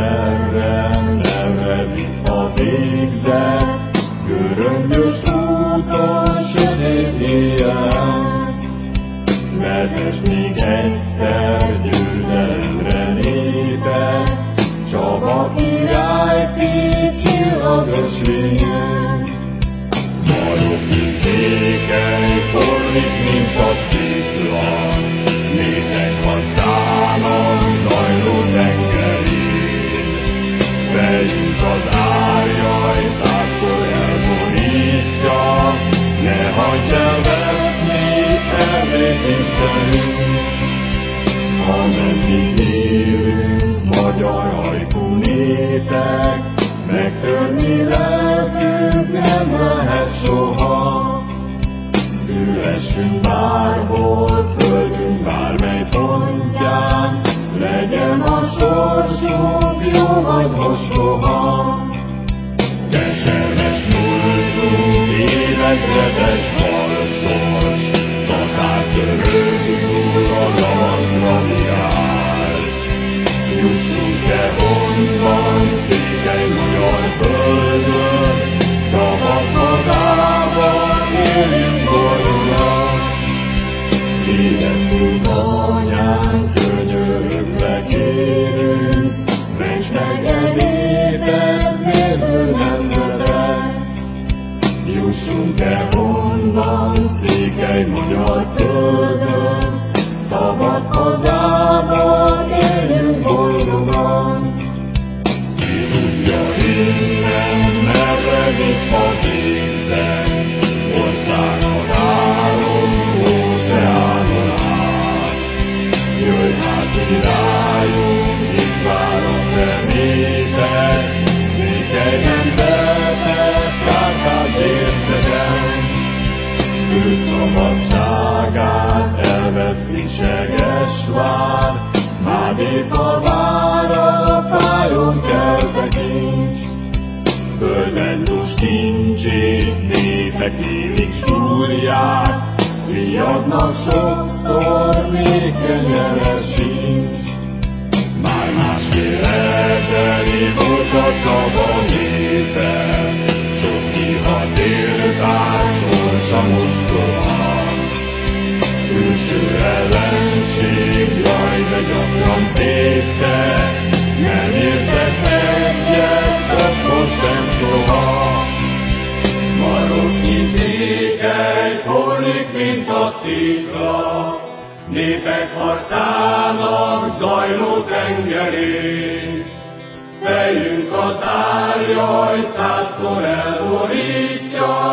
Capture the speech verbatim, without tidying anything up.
merre, merre visz a végzet, göröngyös úton, sötét éjjel. Vezess még egyszer győzelemre népet, Csaba király két csillagos lényen. Maroknyi székely, forlik, mint a szikla, nézek hazának zajló tengerén. Vegyünk az árjaj, százszor elborítja, ne hagyd el veszni Erdélyt Istenünk. Ameddig élünk, magyar ajkú népek, megtörni lelkünk nem lehet soha. Szülessünk bárhol, földünk bármely pontján, legyen a sorsunk jó vagy mostoha. Keserves múltunk, életredes balszors, tatártörök túl a lavandra virág. Jussunk-e honnan, székely magyar földön, szabad hazában éljünk boldogan. Érezzük anyánk, könyörögve kérünk, ments meg e népet, méltő nemzetek. Jussunk-e honnan, székely magyar földön, szabad hazában éljünk boldogan. Ki tudja innen, merre visz a végzet, országon állunk, óceánon át. Jöjj hát, királyunk, itt vár a te néped, nékely nemzetet, Kárpát érteden. Ő szabadságát elveszti Segesvár, Mádéka vára fájon kelte kincs. Földrendus kincsét népek élik súrják, riadnak sokszor, még kenyere sincs. Már másfél ezeri volt a Csaba népe, sok kihat éltár, sorsa mostoha. Külső ellenség, jaj, de gyakran tévte, nem értek egyet, azt most nem soha. Maroknyi székely, forlik, mint a szikla, népek harcának zajló tengerén. Fejünk az árjaj, százszor elborítja,